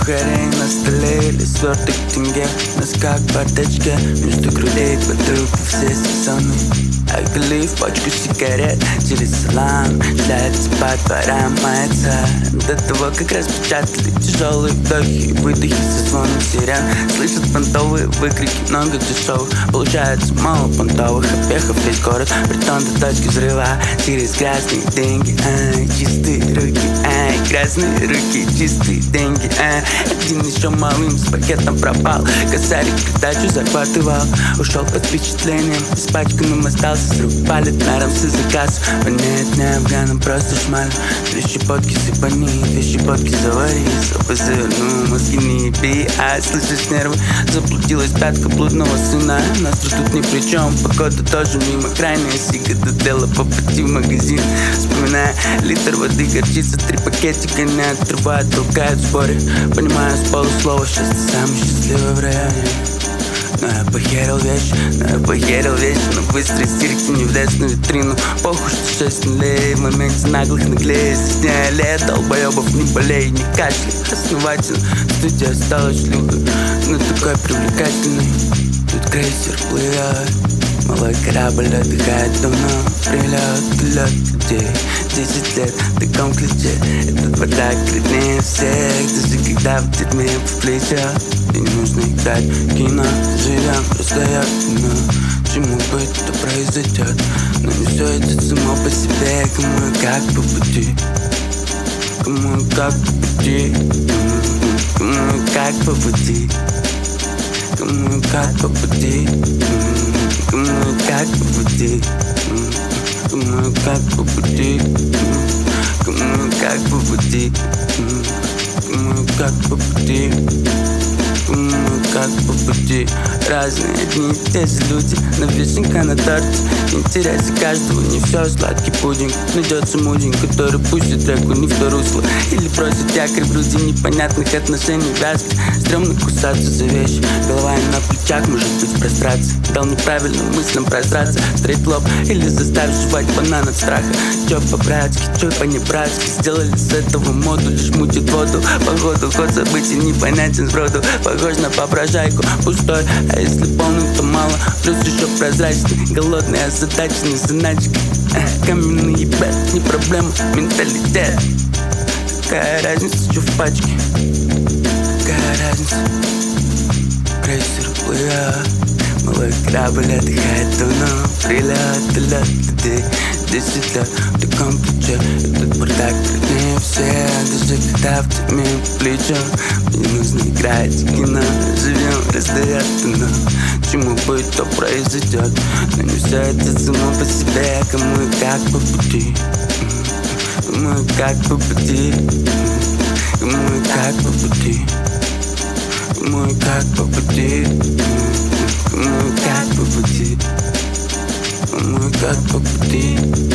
сухарей на столе или сверток тенге. Носка к бардачке, между грудей подруг все сезоны. Оголив пачку сигарет, через салам шляется по дворам моя цель. До того как распечатали тяжелые вдохи и выдохи со звоном сирен. Слышат понтовые выкрики, много дешевых. Получается мало понтовых успехов. Весь город притон до точки взрыва. Через грязные деньги, чистые руки, грязные руки, чистые деньги. Один еще малым с пакетом пропал. Косарик придачу захватывал. Ушел под впечатлением, испачканным остался. С рук палит мером с заказ. Понять не афганом, просто шмаль. 2 щепотки сыпани, 2 щепотки завари. Сопы заверну, мозги не еби. Слышишь нервы, заблудилась пятка блудного сына. Нас тут ни при чем, погода тоже мимо. Крайняя сига доела по пути в магазин. Вспоминая литр воды, горчица, 3 пакетика не отрывают, толкают в споре. Понимаю с полуслова, сейчас ты самый счастливый в районе. Но я похерил вещи, но быстрой стирки не влез на витрину. Похуй, что 6 нулей, в моменте наглых наглеет. Стесняя лет, долбоебов не болей, не кашляй. Основательно, студия стала шлюхой, но такой привлекательный. Тут крейсер плывет, малой корабль отдыхает давно. Прилет людей, 10 лет в таком ключе. Этот бардак вреднее всех, даже когда в тюрьме по плечах. И не нужно играть в кино, живем, раздает кино. Чему быть, то произойдет. Но не все идет само по себе. Кому и как по пути, кому и как по пути, кому и как по пути, кому и как по пути, кому и как по пути, кому и как по пути, кому и как по пути, кому и как по пути. Как по пути, разные одни и те же люди, но вишенка на торте. Интересы каждого, не все сладкий пудинг. Найдется мудень, который пустит реку не в то русло. Или бросит якорь в груди непонятных отношений вязких. Стремно кусаться за вещи, голова им на плечах может быть в прострации. Дал неправильным мыслям прозраться, стрейт лоб или заставь жевать банан от страха. Чё по-братски, чё по-небратски, сделали с этого моду, лишь мутит воду. Походу, ход событий непонятен сброду. Похож на воображайку, пустой, а если полный, то мало. Плюс еще прозрачный, голодный, озадаченный заначкой. Каменный ебет, не проблема, менталитет. Какая разница, что в пачке? Какая разница? Крейсер плывет, малой корабль отдыхает давно. Прилет людей, 10 лет в таком ключе. Этот бардак вреднее всех, даже когда в тюрьме по плечу. Не нужно играть в кино, живем, раздает кино. Чему быть, то произойдет. Но не все это само по себе. Кому и как по пути, кому и как по пути, кому и как по пути, кому и как по пути, кому и как по пути, кому и как по пути.